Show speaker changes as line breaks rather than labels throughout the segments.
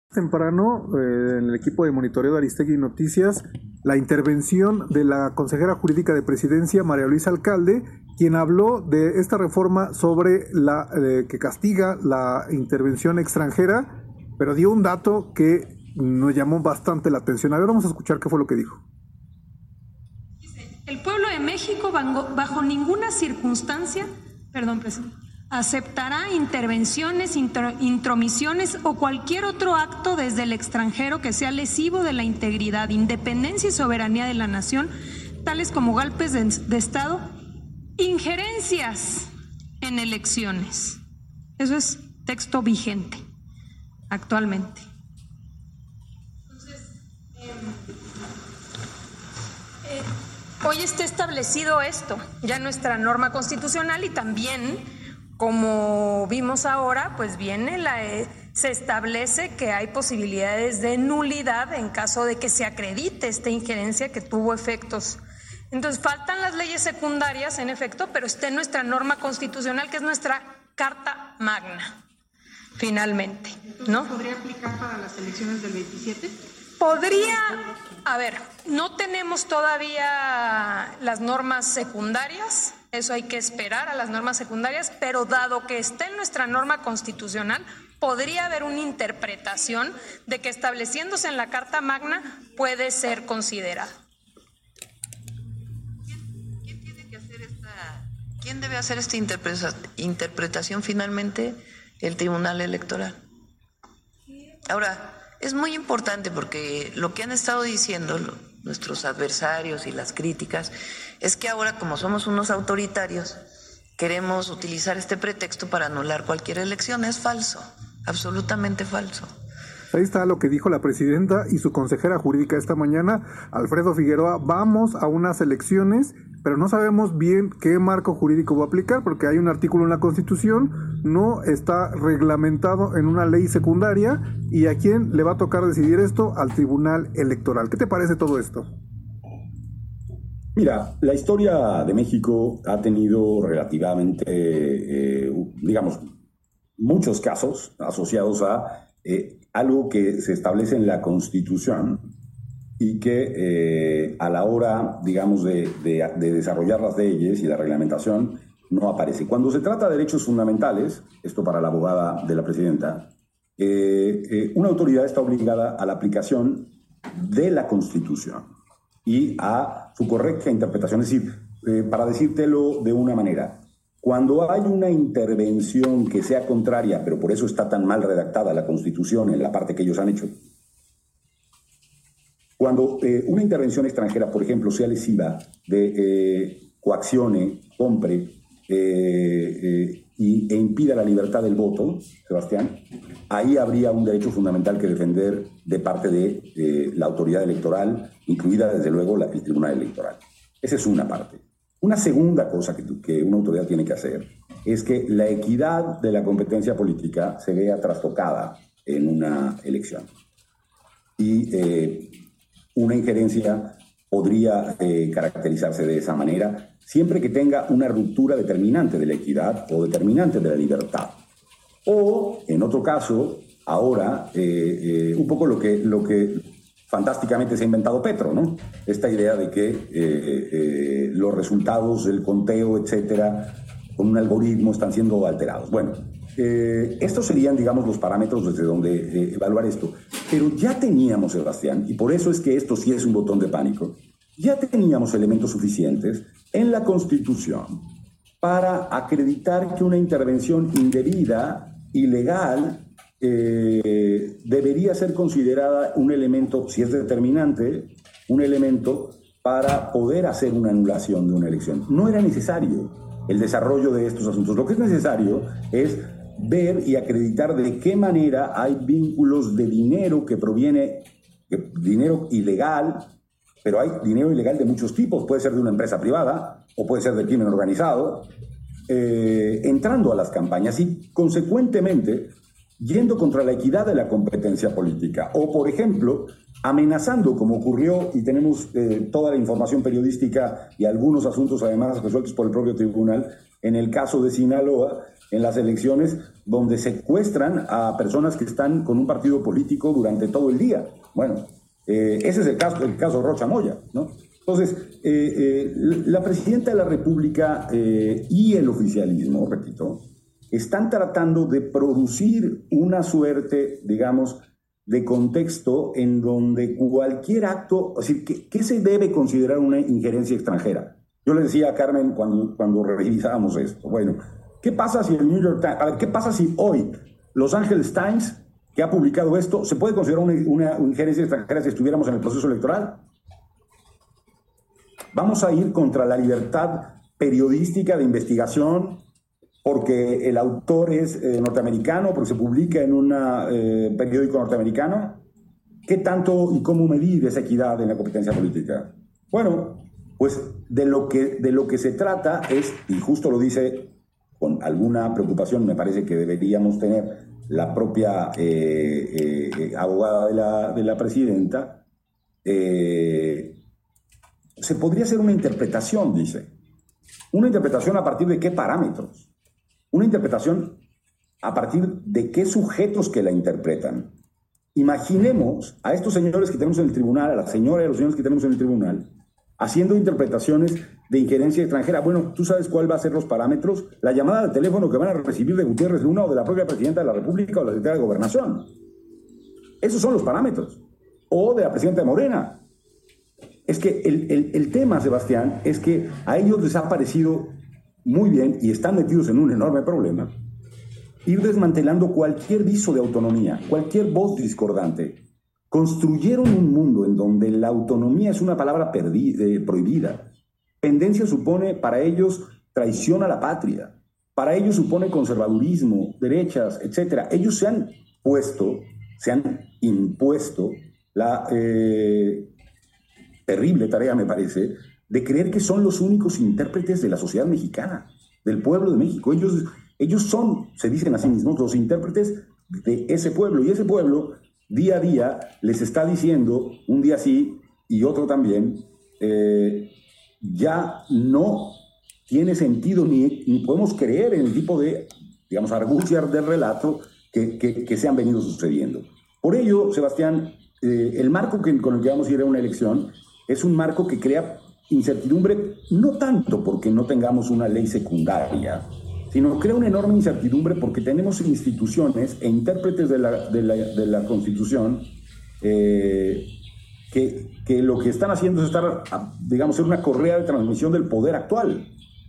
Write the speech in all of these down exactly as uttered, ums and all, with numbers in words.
Temprano, eh, en el equipo de monitoreo de Aristegui Noticias, la intervención de la consejera jurídica de Presidencia, María Luisa Alcalde, quien habló de esta reforma sobre la eh, que castiga la intervención extranjera, pero dio un dato que nos llamó bastante la atención. A ver, vamos a escuchar qué fue lo que dijo.
El pueblo de México, bajo ninguna circunstancia, perdón, presidente, aceptará intervenciones, intro, intromisiones o cualquier otro acto desde el extranjero que sea lesivo de la integridad, independencia y soberanía de la nación, tales como golpes de, de Estado, injerencias en elecciones. Eso es texto vigente actualmente. Entonces, eh, eh, hoy está establecido esto, ya nuestra norma constitucional, y también, como vimos ahora, pues viene la, eh, se establece que hay posibilidades de nulidad en caso de que se acredite esta injerencia que tuvo efectos. Entonces faltan las leyes secundarias, en efecto, pero está en nuestra norma constitucional, que es nuestra Carta Magna, finalmente, ¿no?
¿Podría aplicar para las elecciones del veintisiete?
Podría, a ver, no tenemos todavía las normas secundarias. Eso hay que esperar a las normas secundarias, pero dado que está en nuestra norma constitucional, podría haber una interpretación de que estableciéndose en la Carta Magna puede ser considerado.
¿Quién, quién tiene que hacer esta, quién debe hacer esta interpreta, interpretación finalmente? El Tribunal Electoral. Ahora, es muy importante porque lo que han estado diciendo lo, nuestros adversarios y las críticas es que ahora, como somos unos autoritarios, queremos utilizar este pretexto para anular cualquier elección. Es falso, absolutamente falso.
Ahí está lo que dijo la presidenta y su consejera jurídica esta mañana, Alfredo Figueroa. Vamos a unas elecciones, pero no sabemos bien qué marco jurídico va a aplicar, porque hay un artículo en la Constitución, no está reglamentado en una ley secundaria, y a quién le va a tocar decidir esto, al Tribunal Electoral. ¿Qué te parece todo esto?
Mira, la historia de México ha tenido relativamente, eh, digamos, muchos casos asociados a eh, algo que se establece en la Constitución y que eh, a la hora, digamos, de, de, de desarrollar las leyes y la reglamentación no aparece. Cuando se trata de derechos fundamentales, esto para la abogada de la presidenta, eh, eh, una autoridad está obligada a la aplicación de la Constitución y a su correcta interpretación. Es decir, eh, para decírtelo de una manera, cuando hay una intervención que sea contraria, pero por eso está tan mal redactada la Constitución en la parte que ellos han hecho, cuando eh, una intervención extranjera, por ejemplo, sea lesiva, de eh, coaccione, compre eh, eh, y, e impida la libertad del voto, Sebastián, ahí habría un derecho fundamental que defender de parte de eh, la autoridad electoral, incluida desde luego la, el Tribunal Electoral. Esa es una parte. Una segunda cosa que, que una autoridad tiene que hacer es que la equidad de la competencia política se vea trastocada en una elección. Y eh, una injerencia podría eh, caracterizarse de esa manera siempre que tenga una ruptura determinante de la equidad o determinante de la libertad. O, en otro caso, ahora, eh, eh, un poco lo que... Lo que fantásticamente se ha inventado Petro, ¿no? Esta idea de que eh, eh, los resultados del conteo, etcétera, con un algoritmo están siendo alterados. Bueno, eh, estos serían, digamos, los parámetros desde donde eh, evaluar esto. Pero ya teníamos, Sebastián, y por eso es que esto sí es un botón de pánico, ya teníamos elementos suficientes en la Constitución para acreditar que una intervención indebida, ilegal, Eh, debería ser considerada un elemento, si es determinante, un elemento para poder hacer una anulación de una elección. No era necesario el desarrollo de estos asuntos. Lo que es necesario es ver y acreditar de qué manera hay vínculos de dinero que proviene, de dinero ilegal, pero hay dinero ilegal de muchos tipos. Puede ser de una empresa privada o puede ser del crimen organizado, eh, entrando a las campañas y, consecuentemente, yendo contra la equidad de la competencia política, o, por ejemplo, amenazando, como ocurrió, y tenemos eh, toda la información periodística y algunos asuntos además resueltos por el propio tribunal, en el caso de Sinaloa, en las elecciones, donde secuestran a personas que están con un partido político durante todo el día. Bueno, eh, ese es el caso, el caso de Rocha Moya, ¿no? Entonces, eh, eh, la presidenta de la República eh, y el oficialismo, repito, están tratando de producir una suerte, digamos, de contexto en donde cualquier acto, es decir, ¿qué, qué se debe considerar una injerencia extranjera? Yo le decía a Carmen cuando, cuando revisábamos esto, bueno, ¿qué pasa si el New York Times, a ver, qué pasa si hoy Los Angeles Times, que ha publicado esto, se puede considerar una, una injerencia extranjera si estuviéramos en el proceso electoral? Vamos a ir contra la libertad periodística de investigación porque el autor es eh, norteamericano, porque se publica en un eh, periódico norteamericano. ¿Qué tanto y cómo medir esa equidad en la competencia política? Bueno, pues de lo que, de lo que se trata es, y justo lo dice con alguna preocupación, me parece que deberíamos tener la propia eh, eh, abogada de la, de la presidenta, eh, se podría hacer una interpretación, dice. Una interpretación a partir de qué parámetros. Una interpretación a partir de qué sujetos que la interpretan. Imaginemos a estos señores que tenemos en el tribunal, a la señora y a los señores que tenemos en el tribunal, haciendo interpretaciones de injerencia extranjera. Bueno, ¿tú sabes cuál va a ser los parámetros? La llamada de teléfono que van a recibir de Gutiérrez Luna o de la propia presidenta de la República o de la secretaria de Gobernación. Esos son los parámetros. O de la presidenta de Morena. Es que el, el, el tema, Sebastián, es que a ellos les ha parecido muy bien, y están metidos en un enorme problema, ir desmantelando cualquier viso de autonomía, cualquier voz discordante. Construyeron un mundo en donde la autonomía es una palabra perdida, eh, prohibida. Pendencia supone para ellos traición a la patria. Para ellos supone conservadurismo, derechas, etcétera. Ellos se han puesto, se han impuesto la eh, terrible tarea, me parece, de creer que son los únicos intérpretes de la sociedad mexicana, del pueblo de México. Ellos, ellos son, se dicen a sí mismos, los intérpretes de ese pueblo. Y ese pueblo, día a día, les está diciendo, un día sí y otro también, eh, ya no tiene sentido ni, ni podemos creer en el tipo de, digamos, argucias del relato que, que, que se han venido sucediendo. Por ello, Sebastián, eh, el marco que, con el que vamos a ir a una elección es un marco que crea incertidumbre, no tanto porque no tengamos una ley secundaria, sino crea una enorme incertidumbre porque tenemos instituciones e intérpretes de la, de la, de la Constitución eh, que, que lo que están haciendo es estar, digamos, en una correa de transmisión del poder actual.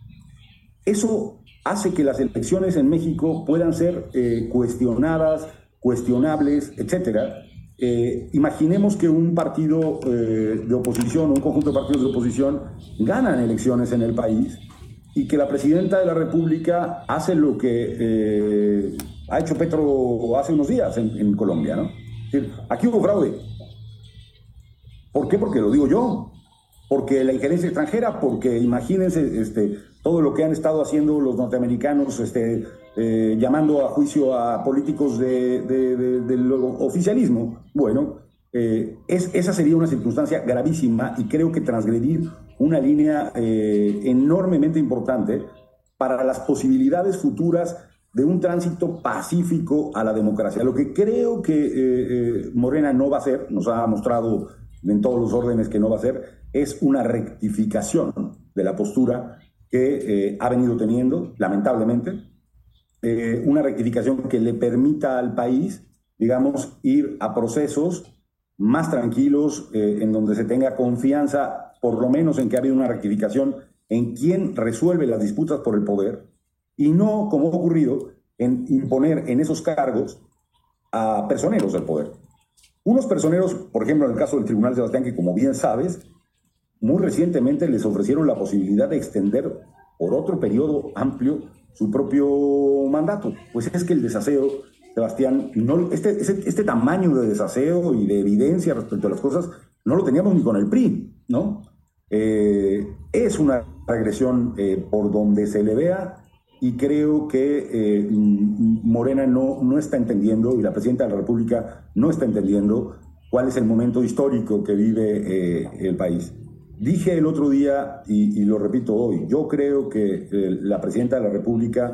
Eso hace que las elecciones en México puedan ser eh, cuestionadas, cuestionables, etcétera. Eh, imaginemos que un partido eh, de oposición, un conjunto de partidos de oposición ganan elecciones en el país y que la presidenta de la República hace lo que eh, ha hecho Petro hace unos días en, en Colombia, ¿no? Es decir, aquí hubo fraude. ¿Por qué? Porque lo digo yo. Porque la injerencia extranjera, porque imagínense este, todo lo que han estado haciendo los norteamericanos, este, eh, llamando a juicio a políticos de, de, de, del oficialismo. Bueno, eh, es, esa sería una circunstancia gravísima y creo que transgredir una línea eh, enormemente importante para las posibilidades futuras de un tránsito pacífico a la democracia. Lo que creo que eh, eh, Morena no va a hacer, nos ha mostrado en todos los órdenes que no va a hacer, es una rectificación de la postura que eh, ha venido teniendo, lamentablemente, eh, una rectificación que le permita al país, digamos, ir a procesos más tranquilos, eh, en donde se tenga confianza, por lo menos en que ha habido una rectificación en quién resuelve las disputas por el poder, y no, como ha ocurrido, en imponer en esos cargos a personeros del poder. Unos personeros, por ejemplo, en el caso del Tribunal Sebastián, que como bien sabes, muy recientemente les ofrecieron la posibilidad de extender por otro periodo amplio su propio mandato. Pues es que el desaseo, Sebastián, no, este, este, este tamaño de desaseo y de evidencia respecto a las cosas, no lo teníamos ni con el P R I, ¿no? Eh, es una regresión eh, por donde se le vea, y creo que eh, Morena no, no está entendiendo, y la presidenta de la República no está entendiendo cuál es el momento histórico que vive eh, el país. Dije el otro día, y, y lo repito hoy, yo creo que eh, la presidenta de la República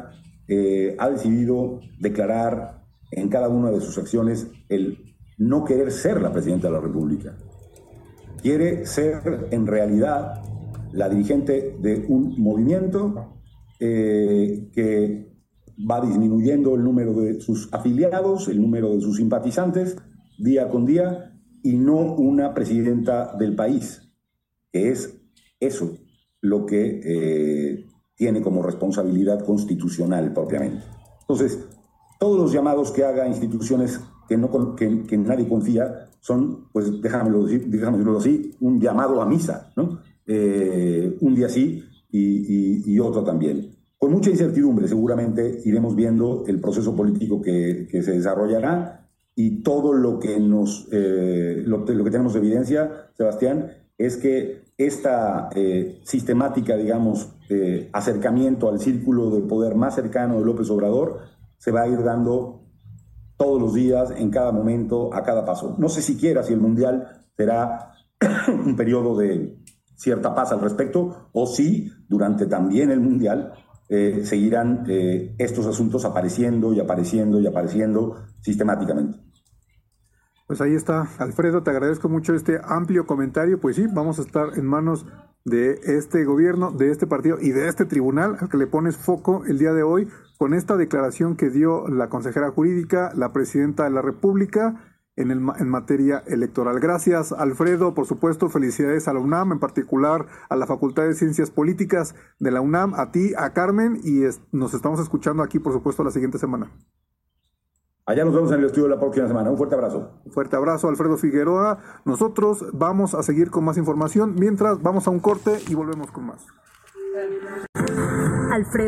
eh, ha decidido declarar en cada una de sus acciones el no querer ser la presidenta de la República. Quiere ser en realidad la dirigente de un movimiento eh, que va disminuyendo el número de sus afiliados, el número de sus simpatizantes, día con día, y no una presidenta del país, que es eso lo que eh, tiene como responsabilidad constitucional propiamente. Entonces, todos los llamados que haga instituciones que, no, que, que nadie confía son, pues déjamelo decir, déjamelo así, un llamado a misa, ¿no? Eh, un día sí y, y, y otro también. Con mucha incertidumbre seguramente iremos viendo el proceso político que, que se desarrollará, y todo lo que, nos, eh, lo, lo que tenemos de evidencia, Sebastián, es que esta eh, sistemática, digamos, eh, acercamiento al círculo de poder más cercano de López Obrador se va a ir dando todos los días, en cada momento, a cada paso. No sé siquiera si el Mundial será un periodo de cierta paz al respecto, o si durante también el Mundial eh, seguirán eh, estos asuntos apareciendo y apareciendo y apareciendo sistemáticamente.
Pues ahí está, Alfredo, te agradezco mucho este amplio comentario. Pues sí, vamos a estar en manos de este gobierno, de este partido y de este tribunal al que le pones foco el día de hoy con esta declaración que dio la consejera jurídica, la presidenta de la República en, el, en materia electoral. Gracias, Alfredo. Por supuesto, felicidades a la UNAM, en particular a la Facultad de Ciencias Políticas de la UNAM, a ti, a Carmen, y es, nos estamos escuchando aquí, por supuesto, la siguiente semana.
Allá nos vemos en el estudio la próxima semana. Un fuerte abrazo.
Un fuerte abrazo, Alfredo Figueroa. Nosotros vamos a seguir con más información. Mientras, vamos a un corte y volvemos con más.
Alfredo.